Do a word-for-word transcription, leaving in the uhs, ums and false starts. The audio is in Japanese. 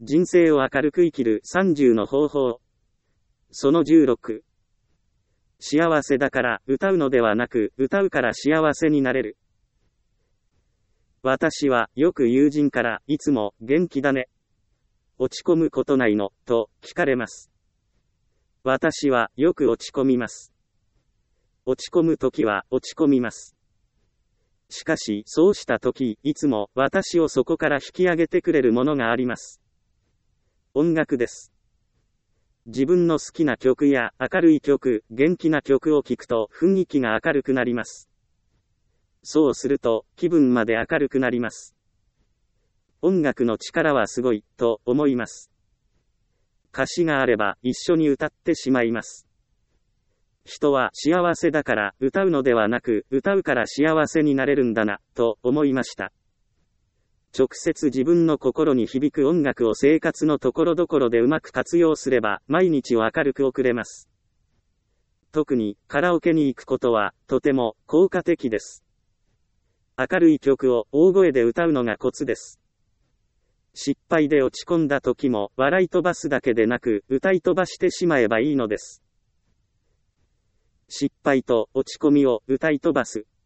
人生を明るく生きるさんじゅうの方法。そのじゅうろく。幸せだから歌うのではなく、歌うから幸せになれる。私はよく友人からいつも元気だね。落ち込むことないのと聞かれます。私はよく落ち込みます。落ち込むときは落ち込みます。しかしそうしたとき、いつも私をそこから引き上げてくれるものがあります。音楽です。自分の好きな曲や明るい曲、元気な曲を聴くと雰囲気が明るくなります。そうすると気分まで明るくなります。音楽の力はすごいと思います。歌詞があれば一緒に歌ってしまいます。人は幸せだから歌うのではなく、歌うから幸せになれるんだなと思いました。直接自分の心に響く音楽を生活のところどころでうまく活用すれば毎日を明るく送れます。特にカラオケに行くことはとても効果的です。明るい曲を大声で歌うのがコツです。失敗で落ち込んだ時も笑い飛ばすだけでなく歌い飛ばしてしまえばいいのです。失敗と落ち込みを歌い飛ばす。